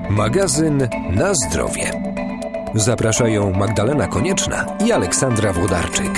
Magazyn na zdrowie. Zapraszają Magdalena Konieczna i Aleksandra Włodarczyk.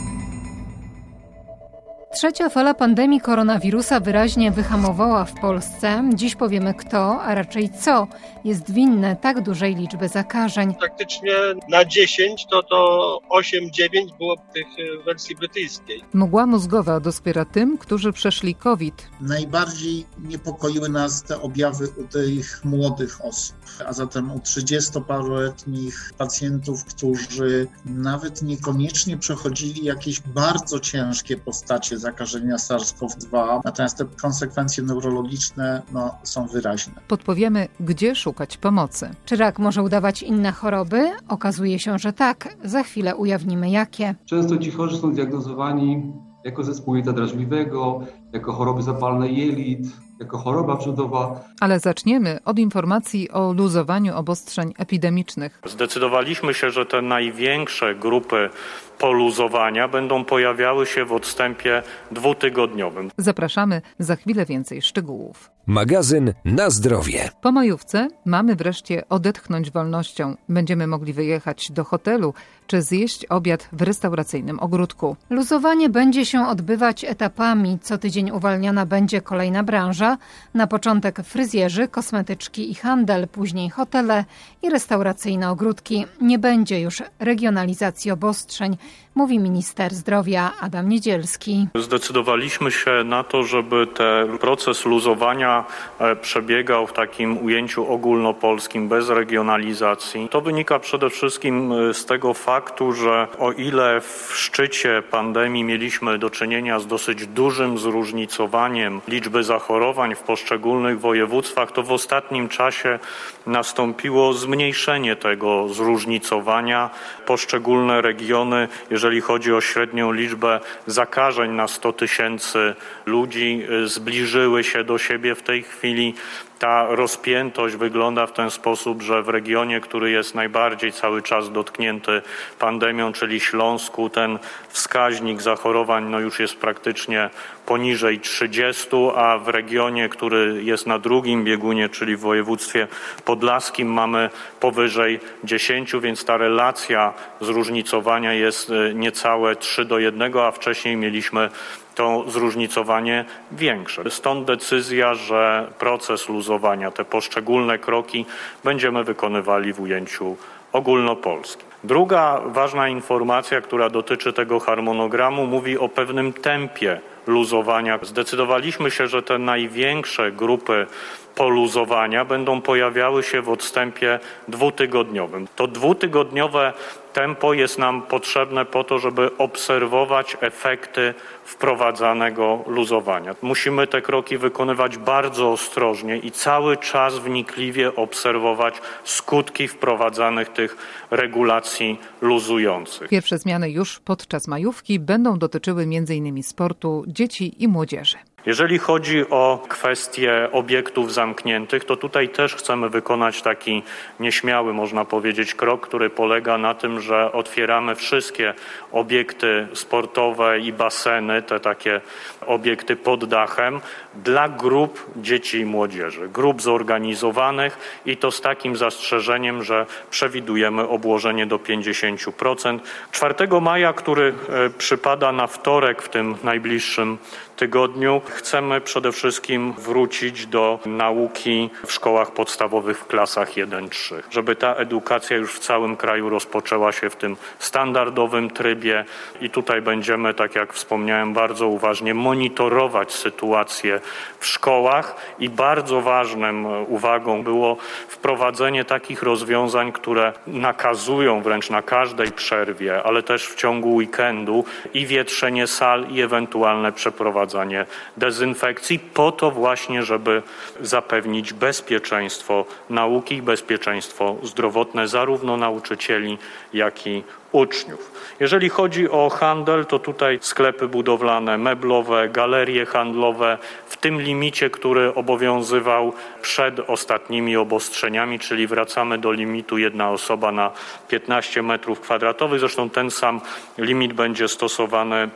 Trzecia fala pandemii koronawirusa wyraźnie wyhamowała w Polsce. Dziś powiemy kto, a raczej co jest winne tak dużej liczby zakażeń. Praktycznie na 10 to 8-9 było tych w wersji brytyjskiej. Mgła mózgowa doskwiera tym, którzy przeszli COVID. Najbardziej niepokoiły nas te objawy u tych młodych osób, a zatem u 30-paroletnich pacjentów, którzy nawet niekoniecznie przechodzili jakieś bardzo ciężkie postacie zakażenia SARS-CoV-2, natomiast te konsekwencje neurologiczne są wyraźne. Podpowiemy, gdzie szukać pomocy. Czy rak może udawać inne choroby? Okazuje się, że tak. Za chwilę ujawnimy jakie. Często ci chorzy są diagnozowani jako zespół jelita drażliwego, jako choroby zapalne jelit, jako choroba brzudowa. Ale zaczniemy od informacji o luzowaniu obostrzeń epidemicznych. Zdecydowaliśmy się, że te największe grupy poluzowania będą pojawiały się w odstępie 2-tygodniowym. Zapraszamy, za chwilę więcej szczegółów. Magazyn na zdrowie. Po majówce mamy wreszcie odetchnąć wolnością. Będziemy mogli wyjechać do hotelu czy zjeść obiad w restauracyjnym ogródku. Luzowanie będzie się odbywać etapami. Co tydzień uwalniana będzie kolejna branża. Na początek fryzjerzy, kosmetyczki i handel, później hotele i restauracyjne ogródki. Nie będzie już regionalizacji obostrzeń, mówi minister zdrowia Adam Niedzielski. Zdecydowaliśmy się na to, żeby ten proces luzowania przebiegał w takim ujęciu ogólnopolskim, bez regionalizacji. To wynika przede wszystkim z tego faktu, że o ile w szczycie pandemii mieliśmy do czynienia z dosyć dużym zróżnicowaniem liczby zachorowań w poszczególnych województwach, to w ostatnim czasie nastąpiło zmniejszenie tego zróżnicowania. Poszczególne regiony, jeżeli chodzi o średnią liczbę zakażeń na 100 tysięcy ludzi, zbliżyły się do siebie w tej chwili. Ta rozpiętość wygląda w ten sposób, że w regionie, który jest najbardziej cały czas dotknięty pandemią, czyli Śląsku, ten wskaźnik zachorowań już jest praktycznie poniżej 30, a w regionie, który jest na drugim biegunie, czyli w województwie podlaskim, mamy powyżej 10, więc ta relacja zróżnicowania jest niecałe 3:1, a wcześniej mieliśmy to zróżnicowanie większe. Stąd decyzja, że proces luzowania, te poszczególne kroki będziemy wykonywali w ujęciu ogólnopolskim. Druga ważna informacja, która dotyczy tego harmonogramu, mówi o pewnym tempie luzowania. Zdecydowaliśmy się, że te największe grupy poluzowania będą pojawiały się w odstępie 2-tygodniowym. To 2-tygodniowe tempo jest nam potrzebne po to, żeby obserwować efekty wprowadzanego luzowania. Musimy te kroki wykonywać bardzo ostrożnie i cały czas wnikliwie obserwować skutki wprowadzanych tych regulacji luzujących. Pierwsze zmiany już podczas majówki będą dotyczyły m.in. sportu, dzieci i młodzieży. Jeżeli chodzi o kwestię obiektów zamkniętych, to tutaj też chcemy wykonać taki nieśmiały, można powiedzieć, krok, który polega na tym, że otwieramy wszystkie obiekty sportowe i baseny, te takie obiekty pod dachem, dla grup dzieci i młodzieży, grup zorganizowanych i to z takim zastrzeżeniem, że przewidujemy obłożenie do 50%. 4 maja, który przypada na wtorek w tym najbliższym tygodniu, chcemy przede wszystkim wrócić do nauki w szkołach podstawowych w klasach 1-3, żeby ta edukacja już w całym kraju rozpoczęła się w tym standardowym trybie i tutaj będziemy, tak jak wspomniałem, bardzo uważnie monitorować sytuację w szkołach i bardzo ważną uwagą było wprowadzenie takich rozwiązań, które nakazują wręcz na każdej przerwie, ale też w ciągu weekendu i wietrzenie sal i ewentualne przeprowadzanie dezynfekcji po to właśnie, żeby zapewnić bezpieczeństwo nauki i bezpieczeństwo zdrowotne zarówno nauczycieli, jak i uczniów. Jeżeli chodzi o handel, to tutaj sklepy budowlane, meblowe, galerie handlowe w tym limicie, który obowiązywał przed ostatnimi obostrzeniami, czyli wracamy do limitu 1 osoba na 15 m2. Zresztą ten sam limit będzie stosowany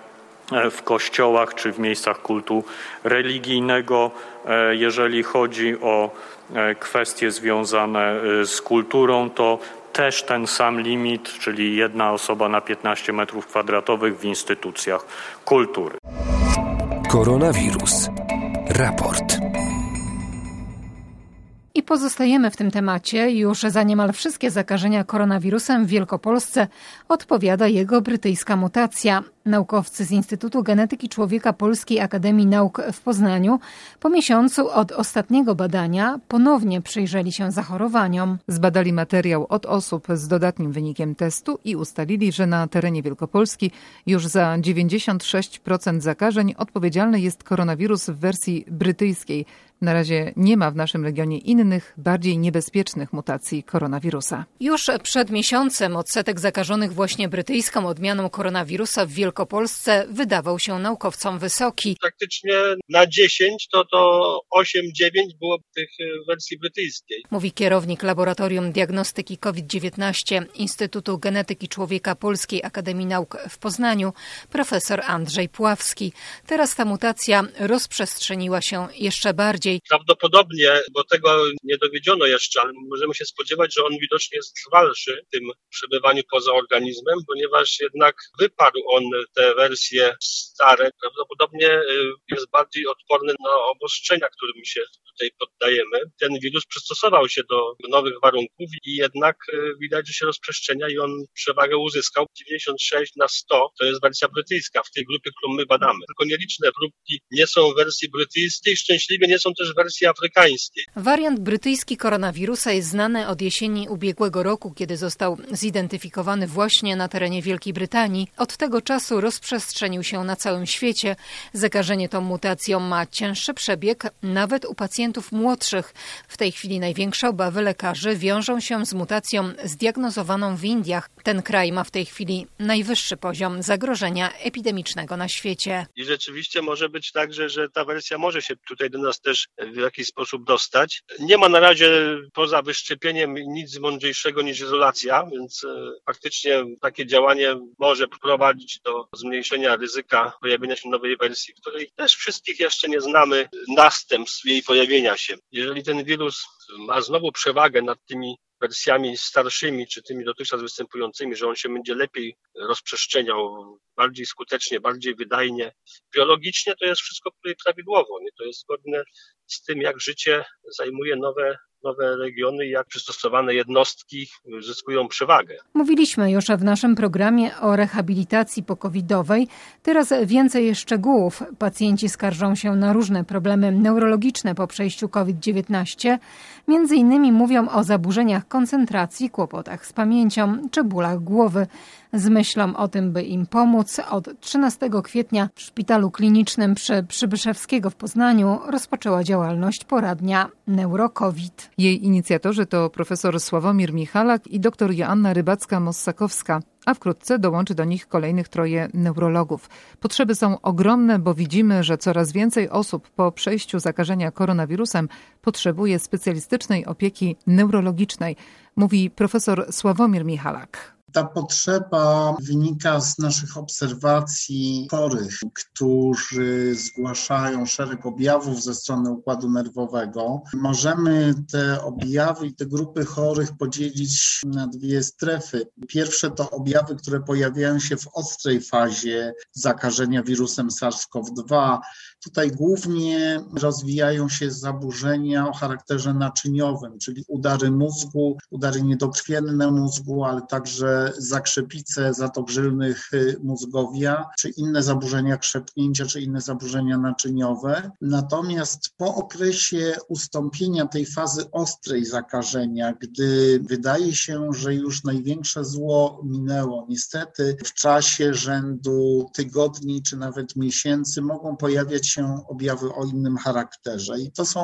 w kościołach czy w miejscach kultu religijnego. Jeżeli chodzi o kwestie związane z kulturą, to też ten sam limit, czyli 1 osoba na 15 m2 w instytucjach kultury. Koronawirus. Raport. I pozostajemy w tym temacie. Już za niemal wszystkie zakażenia koronawirusem w Wielkopolsce odpowiada jego brytyjska mutacja. Naukowcy z Instytutu Genetyki Człowieka Polskiej Akademii Nauk w Poznaniu po miesiącu od ostatniego badania ponownie przyjrzeli się zachorowaniom. Zbadali materiał od osób z dodatnim wynikiem testu i ustalili, że na terenie Wielkopolski już za 96% zakażeń odpowiedzialny jest koronawirus w wersji brytyjskiej. Na razie nie ma w naszym regionie innych, bardziej niebezpiecznych mutacji koronawirusa. Już przed miesiącem odsetek zakażonych właśnie brytyjską odmianą koronawirusa w Wielkopolsce wydawał się naukowcom wysoki. Praktycznie na 10 to 8-9 było tych wersji brytyjskiej. Mówi kierownik Laboratorium Diagnostyki COVID-19 Instytutu Genetyki Człowieka Polskiej Akademii Nauk w Poznaniu, profesor Andrzej Pławski. Teraz ta mutacja rozprzestrzeniła się jeszcze bardziej. Prawdopodobnie, bo tego nie dowiedziono jeszcze, ale możemy się spodziewać, że on widocznie trwalszy w tym przebywaniu poza organizmem, ponieważ jednak wyparł on te wersje stare. Prawdopodobnie jest bardziej odporny na obostrzenia, którym się tutaj poddajemy. Ten wirus przystosował się do nowych warunków i jednak widać, że się rozprzestrzenia i on przewagę uzyskał. 96/100 to jest wersja brytyjska w tej grupie, którą my badamy. Tylko nieliczne próbki nie są w wersji brytyjskiej, szczęśliwie nie są też w wersji afrykańskiej. Wariant brytyjski koronawirusa jest znany od jesieni ubiegłego roku, kiedy został zidentyfikowany właśnie na terenie Wielkiej Brytanii. Od tego czasu rozprzestrzenił się na całym świecie. Zakażenie tą mutacją ma cięższy przebieg, nawet u pacjentów młodszych. W tej chwili największe obawy lekarzy wiążą się z mutacją zdiagnozowaną w Indiach. Ten kraj ma w tej chwili najwyższy poziom zagrożenia epidemicznego na świecie. I rzeczywiście może być tak, że ta wersja może się tutaj do nas też w jakiś sposób dostać. Nie ma na razie poza wyszczepieniem nic mądrzejszego niż izolacja, więc faktycznie takie działanie może prowadzić do zmniejszenia ryzyka pojawienia się nowej wersji, której też wszystkich jeszcze nie znamy następstw jej pojawienia się. Jeżeli ten wirus ma znowu przewagę nad tymi wersjami starszymi, czy tymi dotychczas występującymi, że on się będzie lepiej rozprzestrzeniał, bardziej skutecznie, bardziej wydajnie. Biologicznie to jest wszystko prawidłowo, nie? To jest zgodne z tym, jak życie zajmuje nowe regiony i jak przystosowane jednostki zyskują przewagę. Mówiliśmy już w naszym programie o rehabilitacji po-covidowej. Teraz więcej szczegółów. Pacjenci skarżą się na różne problemy neurologiczne po przejściu COVID-19. Między innymi mówią o zaburzeniach koncentracji, kłopotach z pamięcią czy bólach głowy. Z myślą o tym, by im pomóc, od 13 kwietnia w Szpitalu Klinicznym przy Przybyszewskiego w Poznaniu rozpoczęła działalność poradnia NeuroCovid. Jej inicjatorzy to profesor Sławomir Michalak i dr Joanna Rybacka-Mossakowska, a wkrótce dołączy do nich kolejnych 3 neurologów. Potrzeby są ogromne, bo widzimy, że coraz więcej osób po przejściu zakażenia koronawirusem potrzebuje specjalistycznej opieki neurologicznej, mówi profesor Sławomir Michalak. Ta potrzeba wynika z naszych obserwacji chorych, którzy zgłaszają szereg objawów ze strony układu nerwowego. Możemy te objawy i te grupy chorych podzielić na 2 strefy. Pierwsze to objawy, które pojawiają się w ostrej fazie zakażenia wirusem SARS-CoV-2. Tutaj głównie rozwijają się zaburzenia o charakterze naczyniowym, czyli udary mózgu, udary niedokrwienne mózgu, ale także zakrzepice zatok żylnych mózgowia, czy inne zaburzenia krzepnięcia, czy inne zaburzenia naczyniowe. Natomiast po okresie ustąpienia tej fazy ostrej zakażenia, gdy wydaje się, że już największe zło minęło, niestety w czasie rzędu tygodni, czy nawet miesięcy mogą pojawiać się objawy o innym charakterze. I to są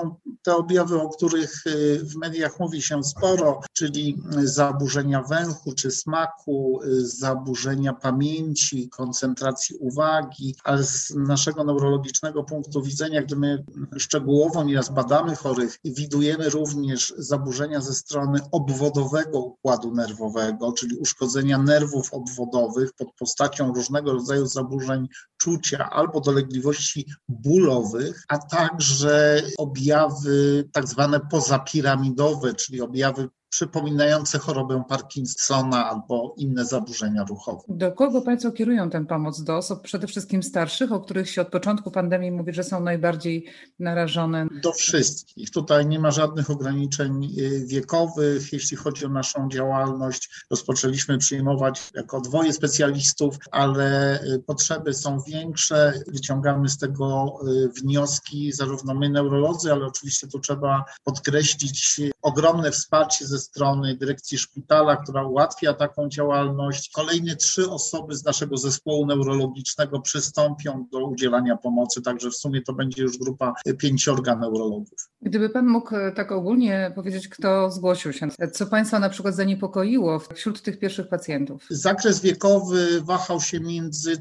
te objawy, o których w mediach mówi się sporo, czyli zaburzenia węchu czy smaku, zaburzenia pamięci, koncentracji uwagi, ale z naszego neurologicznego punktu widzenia, gdy my szczegółowo nieraz badamy chorych, widujemy również zaburzenia ze strony obwodowego układu nerwowego, czyli uszkodzenia nerwów obwodowych pod postacią różnego rodzaju zaburzeń czucia albo dolegliwości bólowych, a także objawy tak zwane pozapiramidowe, czyli objawy przypominające chorobę Parkinsona albo inne zaburzenia ruchowe. Do kogo Państwo kierują tę pomoc? Do osób przede wszystkim starszych, o których się od początku pandemii mówi, że są najbardziej narażone? Do wszystkich. Tutaj nie ma żadnych ograniczeń wiekowych. Jeśli chodzi o naszą działalność, rozpoczęliśmy przyjmować jako 2 specjalistów, ale potrzeby są większe. Wyciągamy z tego wnioski, zarówno my neurolodzy, ale oczywiście tu trzeba podkreślić ogromne wsparcie ze strony dyrekcji szpitala, która ułatwia taką działalność. Kolejne 3 osoby z naszego zespołu neurologicznego przystąpią do udzielania pomocy, także w sumie to będzie już grupa 5 neurologów. Gdyby Pan mógł tak ogólnie powiedzieć, kto zgłosił się, co Państwa na przykład zaniepokoiło wśród tych pierwszych pacjentów? Zakres wiekowy wahał się między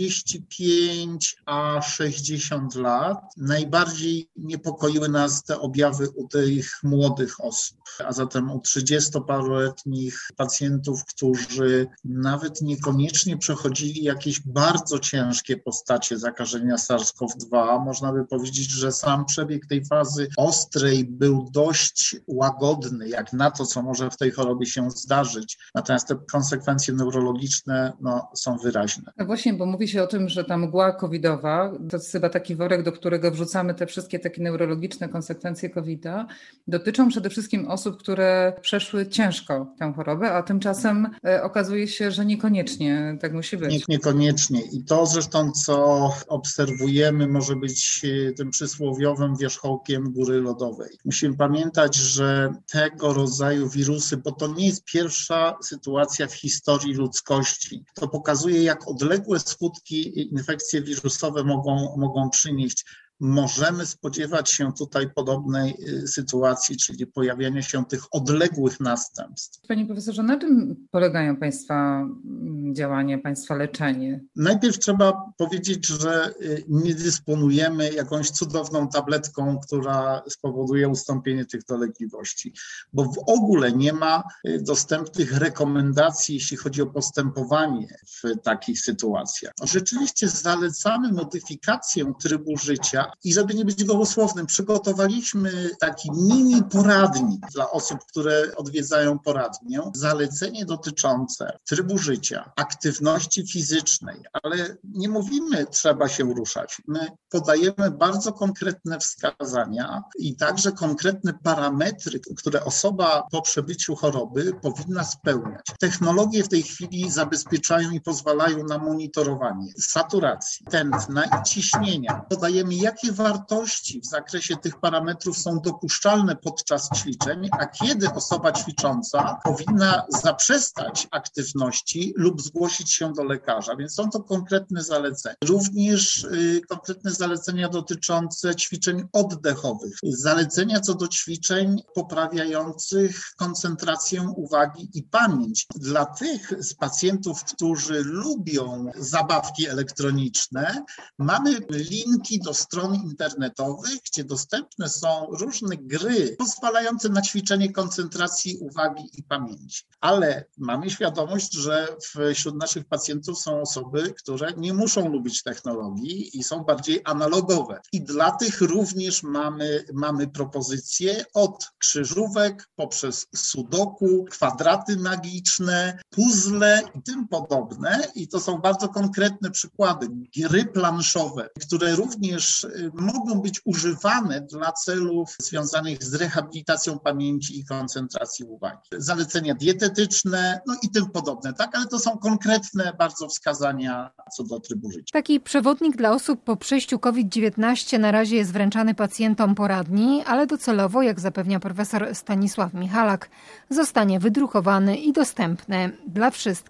35 a 60 lat. Najbardziej niepokoiły nas te objawy u tych młodych osób, a zatem u 30-paroletnich pacjentów, którzy nawet niekoniecznie przechodzili jakieś bardzo ciężkie postacie zakażenia SARS-CoV-2. Można by powiedzieć, że sam przebieg tej fazy ostrej był dość łagodny, jak na to, co może w tej chorobie się zdarzyć. Natomiast te konsekwencje neurologiczne są wyraźne. No właśnie, bo mówi się o tym, że ta mgła covidowa, to jest chyba taki worek, do którego wrzucamy te wszystkie takie neurologiczne konsekwencje COVID-a, dotyczą przede wszystkim osób, które przeszły ciężko tę chorobę, a tymczasem okazuje się, że niekoniecznie tak musi być. Niekoniecznie. I to zresztą, co obserwujemy, może być tym przysłowiowym wierzchołkiem góry lodowej. Musimy pamiętać, że tego rodzaju wirusy, bo to nie jest pierwsza sytuacja w historii ludzkości, to pokazuje, jak odległe skutki infekcje wirusowe mogą przynieść. Możemy spodziewać się tutaj podobnej sytuacji, czyli pojawiania się tych odległych następstw. Panie profesorze, na czym polegają Państwa działania, Państwa leczenie? Najpierw trzeba powiedzieć, że nie dysponujemy jakąś cudowną tabletką, która spowoduje ustąpienie tych dolegliwości, bo w ogóle nie ma dostępnych rekomendacji, jeśli chodzi o postępowanie w takich sytuacjach. Rzeczywiście zalecamy modyfikację trybu życia i żeby nie być gołosłownym, przygotowaliśmy taki mini poradnik dla osób, które odwiedzają poradnię. Zalecenie dotyczące trybu życia, aktywności fizycznej, ale nie mówimy, trzeba się ruszać. My podajemy bardzo konkretne wskazania i także konkretne parametry, które osoba po przebyciu choroby powinna spełniać. Technologie w tej chwili zabezpieczają i pozwalają na monitorowanie saturacji, tętna i ciśnienia. Podajemy, jakie wartości w zakresie tych parametrów są dopuszczalne podczas ćwiczeń, a kiedy osoba ćwicząca powinna zaprzestać aktywności lub zgłosić się do lekarza. Więc są to konkretne zalecenia. Również konkretne zalecenia dotyczące ćwiczeń oddechowych. Zalecenia co do ćwiczeń poprawiających koncentrację uwagi i pamięć. Dla tych z pacjentów, którzy lubią zabawki elektroniczne, mamy linki do stron internetowych, gdzie dostępne są różne gry pozwalające na ćwiczenie koncentracji uwagi i pamięci. Ale mamy świadomość, że wśród naszych pacjentów są osoby, które nie muszą lubić technologii i są bardziej analogowe. I dla tych również mamy propozycje od krzyżówek poprzez sudoku, kwadraty magiczne, puzzle i tym podobne. I to są bardzo konkretne przykłady. Gry planszowe, które również mogą być używane dla celów związanych z rehabilitacją pamięci i koncentracji uwagi. Zalecenia dietetyczne, i tym podobne, tak? Ale to są konkretne bardzo wskazania co do trybu życia. Taki przewodnik dla osób po przejściu COVID-19 na razie jest wręczany pacjentom poradni, ale docelowo, jak zapewnia profesor Stanisław Michalak, zostanie wydrukowany i dostępny dla wszystkich.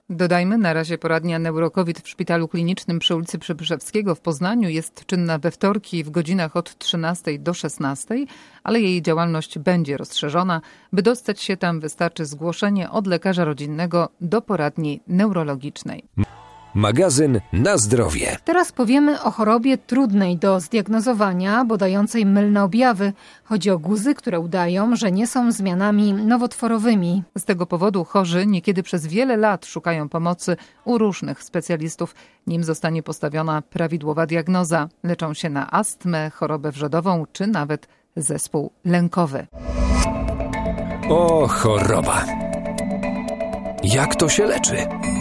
Dodajmy, na razie poradnia Neurocovid w Szpitalu Klinicznym przy ulicy Przybyszewskiego w Poznaniu jest czynna we wtorki w godzinach od 13 do 16, ale jej działalność będzie rozszerzona. By dostać się tam, wystarczy zgłoszenie od lekarza rodzinnego do poradni neurologicznej. Magazyn Na zdrowie. Teraz powiemy o chorobie trudnej do zdiagnozowania, bo dającej mylne objawy. Chodzi o guzy, które udają, że nie są zmianami nowotworowymi. Z tego powodu chorzy niekiedy przez wiele lat szukają pomocy u różnych specjalistów, nim zostanie postawiona prawidłowa diagnoza. Leczą się na astmę, chorobę wrzodową czy nawet zespół lękowy. O, choroba. Jak to się leczy?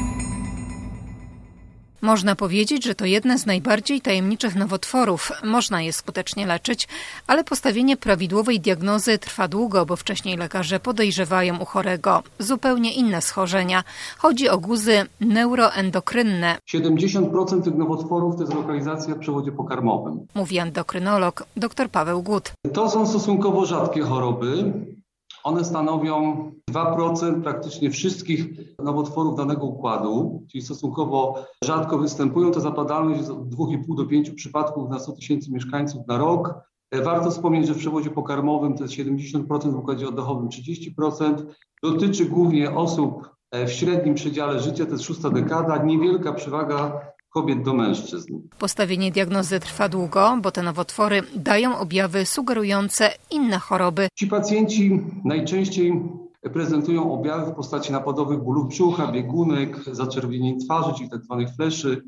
Można powiedzieć, że to jedne z najbardziej tajemniczych nowotworów. Można je skutecznie leczyć, ale postawienie prawidłowej diagnozy trwa długo, bo wcześniej lekarze podejrzewają u chorego zupełnie inne schorzenia. Chodzi o guzy neuroendokrynne. 70% tych nowotworów to jest lokalizacja w przewodzie pokarmowym. Mówi endokrynolog dr Paweł Gut. To są stosunkowo rzadkie choroby. One stanowią 2% praktycznie wszystkich nowotworów danego układu, czyli stosunkowo rzadko występują. To zapadalność jest od 2,5 do 5 przypadków na 100 tysięcy mieszkańców na rok. Warto wspomnieć, że w przewodzie pokarmowym to jest 70%, w układzie oddechowym 30%. Dotyczy głównie osób w średnim przedziale życia, to jest 6. dekada, niewielka przewaga kobiet do mężczyzn. Postawienie diagnozy trwa długo, bo te nowotwory dają objawy sugerujące inne choroby. Ci pacjenci najczęściej prezentują objawy w postaci napadowych bólów brzucha, biegunek, zaczerwienień twarzy, czyli tzw. fleszy.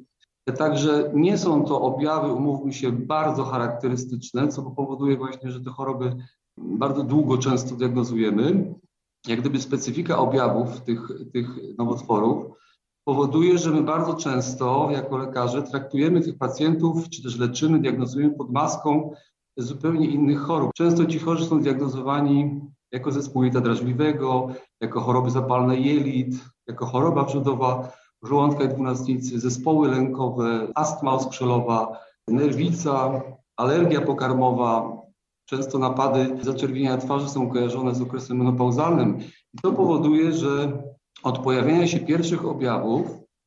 Także nie są to objawy, umówmy się, bardzo charakterystyczne, co powoduje właśnie, że te choroby bardzo długo często diagnozujemy. Jak gdyby specyfika objawów tych nowotworów powoduje, że my bardzo często jako lekarze traktujemy tych pacjentów, czy też leczymy, diagnozujemy pod maską zupełnie innych chorób. Często ci chorzy są diagnozowani jako zespół jelita drażliwego, jako choroby zapalne jelit, jako choroba wrzodowa żołądka i dwunastnicy, zespoły lękowe, astma oskrzelowa, nerwica, alergia pokarmowa. Często napady zaczerwienienia twarzy są kojarzone z okresem menopauzalnym. I to powoduje, że od pojawienia się pierwszych objawów,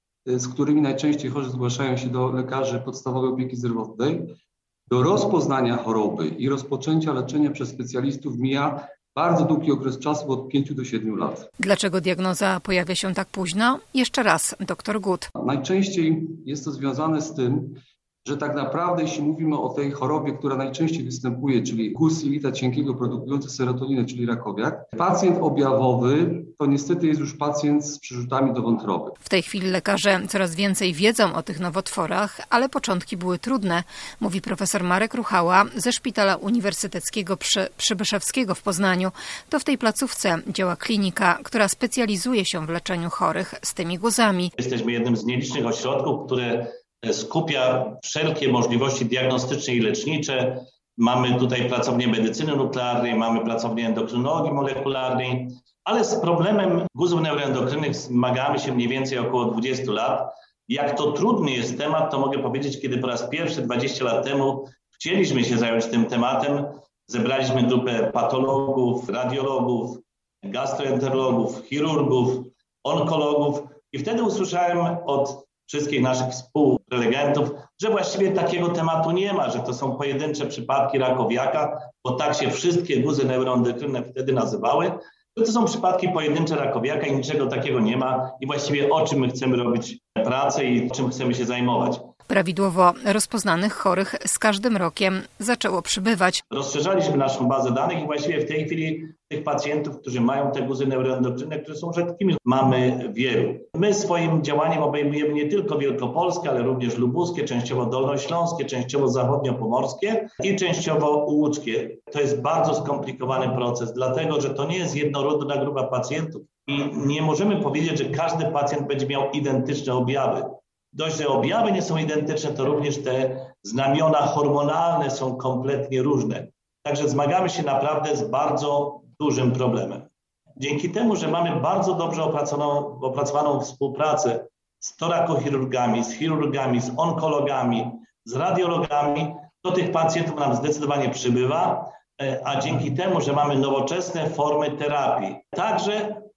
z którymi najczęściej chorzy zgłaszają się do lekarzy podstawowej opieki zdrowotnej, do rozpoznania choroby i rozpoczęcia leczenia przez specjalistów mija bardzo długi okres czasu, od 5 do 7 lat. Dlaczego diagnoza pojawia się tak późno? Jeszcze raz, dr Gut. Najczęściej jest to związane z tym, że tak naprawdę jeśli mówimy o tej chorobie, która najczęściej występuje, czyli guz jelita cienkiego produkujący serotoninę, czyli rakowiak, pacjent objawowy to niestety jest już pacjent z przyrzutami do wątroby. W tej chwili lekarze coraz więcej wiedzą o tych nowotworach, ale początki były trudne, mówi profesor Marek Ruchała ze Szpitala Uniwersyteckiego Przybyszewskiego w Poznaniu. To w tej placówce działa klinika, która specjalizuje się w leczeniu chorych z tymi guzami. Jesteśmy jednym z nielicznych ośrodków, które skupia wszelkie możliwości diagnostyczne i lecznicze. Mamy tutaj pracownię medycyny nuklearnej, mamy pracownię endokrynologii molekularnej, ale z problemem guzów neuroendokrynnych zmagamy się mniej więcej około 20 lat. Jak to trudny jest temat, to mogę powiedzieć, kiedy po raz pierwszy 20 lat temu chcieliśmy się zająć tym tematem, zebraliśmy grupę patologów, radiologów, gastroenterologów, chirurgów, onkologów i wtedy usłyszałem od wszystkich naszych współprelegentów, że właściwie takiego tematu nie ma, że to są pojedyncze przypadki rakowiaka, bo tak się wszystkie guzy neuroendokrynne wtedy nazywały, że to są przypadki pojedyncze rakowiaka i niczego takiego nie ma i właściwie o czym my chcemy robić pracę i czym chcemy się zajmować. Prawidłowo rozpoznanych chorych z każdym rokiem zaczęło przybywać. Rozszerzaliśmy naszą bazę danych i właściwie w tej chwili tych pacjentów, którzy mają te guzy neuroendokrynne, które są rzadkimi, mamy wielu. My swoim działaniem obejmujemy nie tylko Wielkopolskę, ale również lubuskie, częściowo dolnośląskie, częściowo zachodniopomorskie i częściowo łódzkie. To jest bardzo skomplikowany proces, dlatego że to nie jest jednorodna grupa pacjentów i nie możemy powiedzieć, że każdy pacjent będzie miał identyczne objawy. Dość, że objawy nie są identyczne, to również te znamiona hormonalne są kompletnie różne. Także zmagamy się naprawdę z bardzo dużym problemem. Dzięki temu, że mamy bardzo dobrze opracowaną współpracę z torakochirurgami, z chirurgami, z onkologami, z radiologami, to tych pacjentów nam zdecydowanie przybywa, a dzięki temu, że mamy nowoczesne formy terapii, także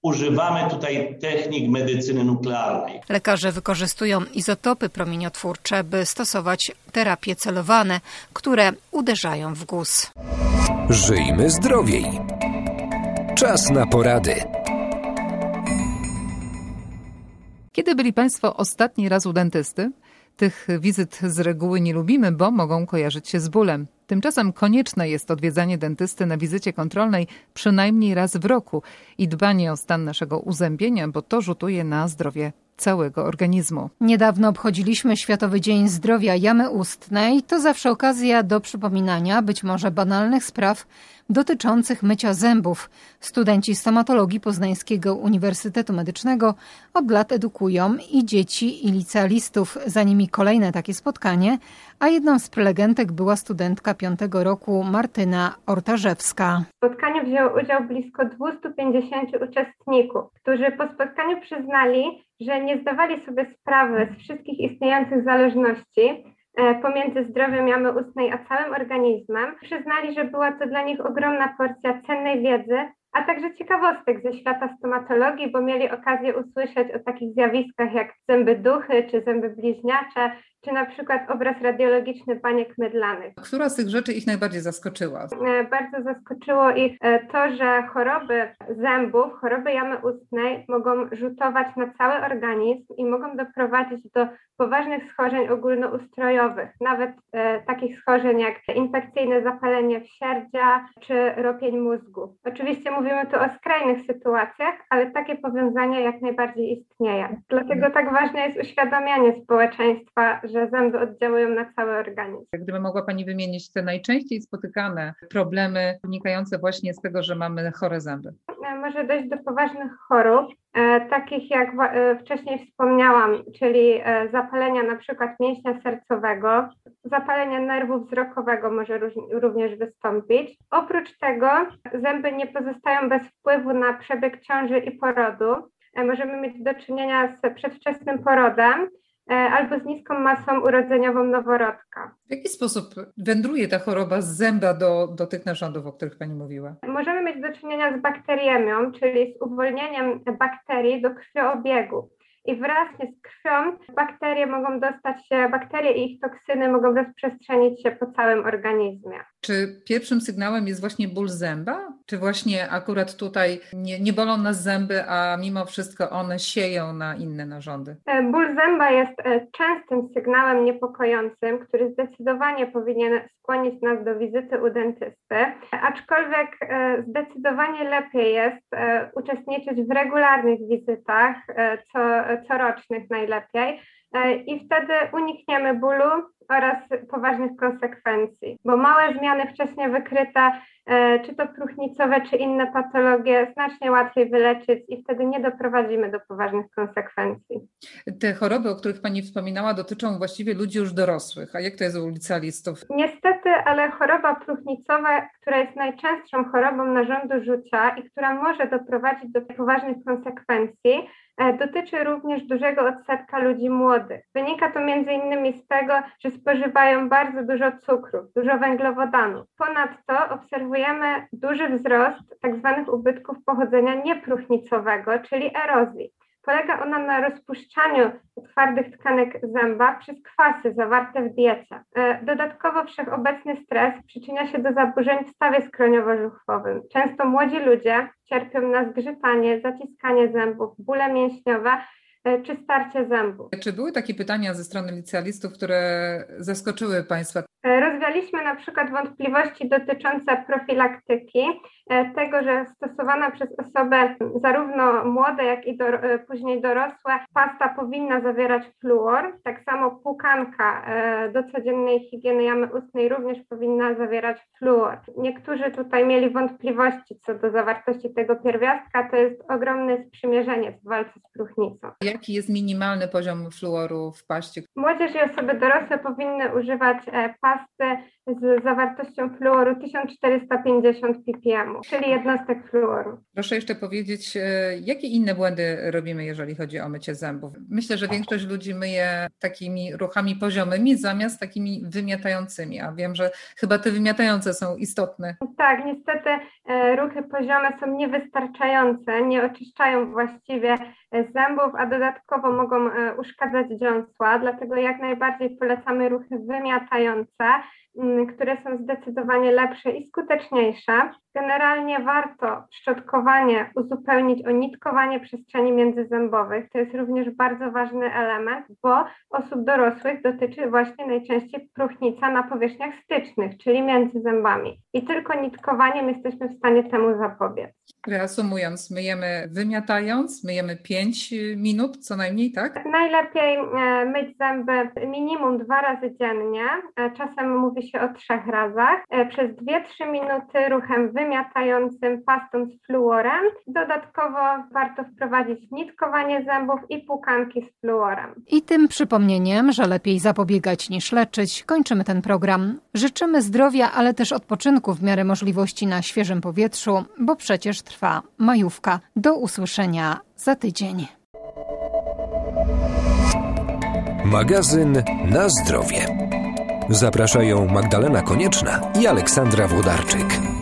używamy tutaj technik medycyny nuklearnej. Lekarze wykorzystują izotopy promieniotwórcze, by stosować terapie celowane, które uderzają w guz. Żyjmy zdrowiej. Czas na porady. Kiedy byli Państwo ostatni raz u dentysty? Tych wizyt z reguły nie lubimy, bo mogą kojarzyć się z bólem. Tymczasem konieczne jest odwiedzanie dentysty na wizycie kontrolnej przynajmniej raz w roku i dbanie o stan naszego uzębienia, bo to rzutuje na zdrowie całego organizmu. Niedawno obchodziliśmy Światowy Dzień Zdrowia Jamy Ustnej. To zawsze okazja do przypominania być może banalnych spraw dotyczących mycia zębów. Studenci stomatologii Poznańskiego Uniwersytetu Medycznego od lat edukują i dzieci, i licealistów. Za nimi kolejne takie spotkanie, a jedną z prelegentek była studentka 5. roku Martyna Ortarzewska. W spotkaniu wzięło udział blisko 250 uczestników, którzy po spotkaniu przyznali, że nie zdawali sobie sprawy z wszystkich istniejących zależności pomiędzy zdrowiem jamy ustnej a całym organizmem. Przyznali, że była to dla nich ogromna porcja cennej wiedzy, a także ciekawostek ze świata stomatologii, bo mieli okazję usłyszeć o takich zjawiskach jak zęby duchy czy zęby bliźniacze, czy na przykład obraz radiologiczny baniek mydlanych. Która z tych rzeczy ich najbardziej zaskoczyła? Bardzo zaskoczyło ich to, że choroby zębów, choroby jamy ustnej mogą rzutować na cały organizm i mogą doprowadzić do poważnych schorzeń ogólnoustrojowych, nawet takich schorzeń jak infekcyjne zapalenie wsierdzia czy ropień mózgu. Oczywiście mówimy tu o skrajnych sytuacjach, ale takie powiązanie jak najbardziej istnieje. Dlatego tak ważne jest uświadamianie społeczeństwa, że zęby oddziałują na cały organizm. Gdyby mogła Pani wymienić te najczęściej spotykane problemy wynikające właśnie z tego, że mamy chore zęby. Może dojść do poważnych chorób, takich jak wcześniej wspomniałam, czyli zapalenia na przykład mięśnia sercowego, zapalenie nerwu wzrokowego może również wystąpić. Oprócz tego zęby nie pozostają bez wpływu na przebieg ciąży i porodu. Możemy mieć do czynienia z przedwczesnym porodem albo z niską masą urodzeniową noworodka. W jaki sposób wędruje ta choroba z zęba do tych narządów, o których Pani mówiła? Możemy mieć do czynienia z bakteriemią, czyli z uwolnieniem bakterii do krwiobiegu. I wraz z krwią bakterie i ich toksyny mogą rozprzestrzenić się po całym organizmie. Czy pierwszym sygnałem jest właśnie ból zęba? Czy właśnie akurat tutaj nie bolą nas zęby, a mimo wszystko one sieją na inne narządy? Ból zęba jest częstym sygnałem niepokojącym, który zdecydowanie powinien skłonić nas do wizyty u dentysty, aczkolwiek zdecydowanie lepiej jest uczestniczyć w regularnych wizytach, corocznych najlepiej, i wtedy unikniemy bólu oraz poważnych konsekwencji, bo małe zmiany wcześniej wykryte, czy to próchnicowe, czy inne patologie, znacznie łatwiej wyleczyć i wtedy nie doprowadzimy do poważnych konsekwencji. Te choroby, o których Pani wspominała, dotyczą właściwie ludzi już dorosłych. A jak to jest u licealistów? Niestety, ale choroba próchnicowa, która jest najczęstszą chorobą narządu żucia i która może doprowadzić do poważnych konsekwencji, dotyczy również dużego odsetka ludzi młodych. Wynika to m.in. z tego, że spożywają bardzo dużo cukru, dużo węglowodanów. Ponadto obserwujemy duży wzrost tzw. ubytków pochodzenia niepróchnicowego, czyli erozji. Polega ona na rozpuszczaniu twardych tkanek zęba przez kwasy zawarte w diecie. Dodatkowo wszechobecny stres przyczynia się do zaburzeń w stawie skroniowo-żuchwowym. Często młodzi ludzie cierpią na zgrzytanie, zaciskanie zębów, bóle mięśniowe czy starcie zębów. Czy były takie pytania ze strony licealistów, które zaskoczyły Państwa? Rozwialiśmy na przykład wątpliwości dotyczące profilaktyki, tego, że stosowana przez osoby zarówno młode, jak i później dorosłe pasta powinna zawierać fluor. Tak samo płukanka do codziennej higieny jamy ustnej również powinna zawierać fluor. Niektórzy tutaj mieli wątpliwości co do zawartości tego pierwiastka. To jest ogromny sprzymierzeniec w walce z próchnicą. Jaki jest minimalny poziom fluoru w paście? Młodzież i osoby dorosłe powinny używać pasty z zawartością fluoru 1450 ppm, czyli jednostek fluoru. Proszę jeszcze powiedzieć, jakie inne błędy robimy, jeżeli chodzi o mycie zębów? Myślę, że większość ludzi myje takimi ruchami poziomymi zamiast takimi wymiatającymi, a wiem, że chyba te wymiatające są istotne. Tak, niestety ruchy poziome są niewystarczające, nie oczyszczają właściwie zębów, a dodatkowo mogą uszkadzać dziąsła, dlatego jak najbardziej polecamy ruchy wymiatające, które są zdecydowanie lepsze i skuteczniejsze. Generalnie warto szczotkowanie uzupełnić o nitkowanie przestrzeni międzyzębowych. To jest również bardzo ważny element, bo osób dorosłych dotyczy właśnie najczęściej próchnica na powierzchniach stycznych, czyli między zębami. I tylko nitkowaniem jesteśmy w stanie temu zapobiec. Reasumując, myjemy wymiatając, myjemy 5 minut co najmniej, tak? Najlepiej myć zęby minimum 2 razy dziennie, czasem mówi się o 3 razach, przez 2-3 minuty ruchem wymiatającym, pastą z fluorem. Dodatkowo warto wprowadzić nitkowanie zębów i płukanki z fluorem. I tym przypomnieniem, że lepiej zapobiegać niż leczyć, kończymy ten program. Życzymy zdrowia, ale też odpoczynku w miarę możliwości na świeżym powietrzu, bo przecież trwa majówka. Do usłyszenia za tydzień. Magazyn Na zdrowie. Zapraszają Magdalena Konieczna i Aleksandra Włodarczyk.